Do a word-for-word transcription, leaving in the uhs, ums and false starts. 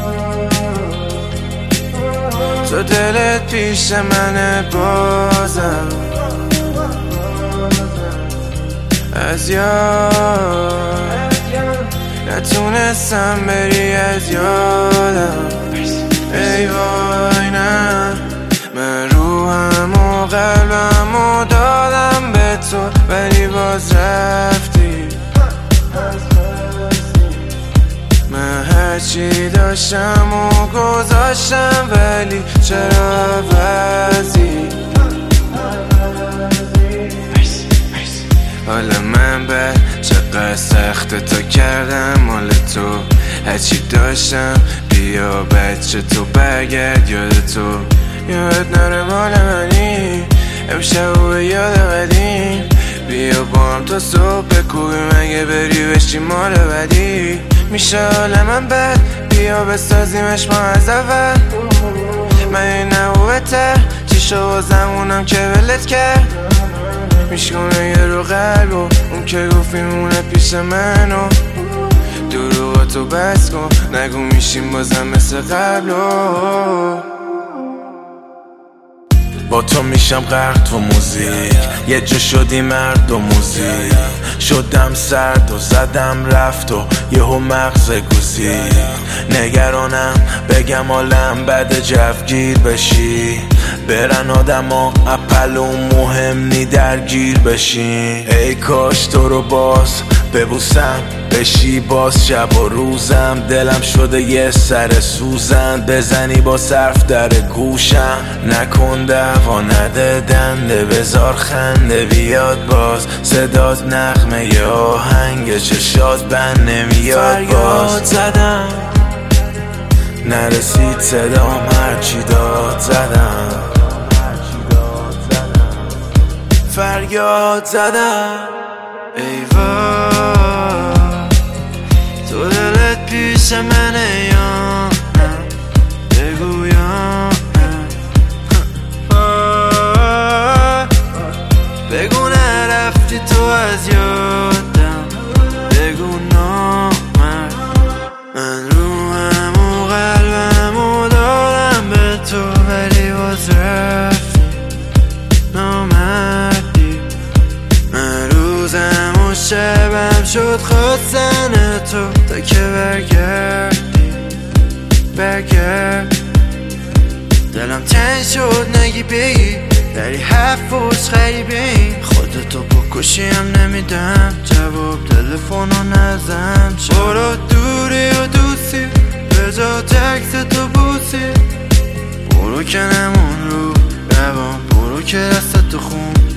تو دلت پیش منه بازم، از یاد نتونستم بری از یادم. ای وای نه، من روحم و قلبم و دادم به تو ولی باز رفتی. من هرچی داشتم و گذاشتم ولی چرا عوضی؟ حالا من بر چقدر سخت تا کردم مال تو، هرچی داشتم بیا بچه تو برگرد یاد تو. یاد نره مال منی امشب و به یاد قدیم، بیا با هم تا صبح بکوبیم اگه بری بشی مال بدی. میشه حال من بد بیا بسازیمش ما از اول، من این نبوته چی شو بازمونم که ولت کرد. میشکنه یه رو قلب و اون که گفت میمونه پیش منو، دروغاتو بس کن نگو میشیم بازم مثل قبل. با تو میشم غرق تو موزیک، یه جا شدی مرد و موزیک، شدم سرد و زدم رفت و یهو مغز گوزید. نگرانم بگم حالم بد جوگیر بشی، برن آدم ها اپل و مهم نی درگیر بشین. ای کاش تو رو باز ببوسم بشی باز شب و روزم، دلم شده یه سر سوزن بزنی با صرف در گوشم. نکن دعوا نده دنده بزار خنده بیاد باز، صدات نغمه ی آهنگ چشات بند نمیاد باز. فریاد زدم نرسید صدام هرچی داد زدم، فریاد زدم ای وای تو دلت پیش منه یا نه، بگو یا نه، بگو نرفتی تو از یادم، بگو نامرد. من روحم و قلبم و دارم به تو ولی باز رفتی نامردی. من روزم و شبم شد خواستن تو تا که برگردی برگرد. دلم تنگ شد نگی بگی داری حرف و غریبی، خودتو بکشیم نمیدم جواب تلفنو نزن. برو دوری و دوستی به جا تکس تو بوسی، برو که نمون رو روان، برو که دست تو خون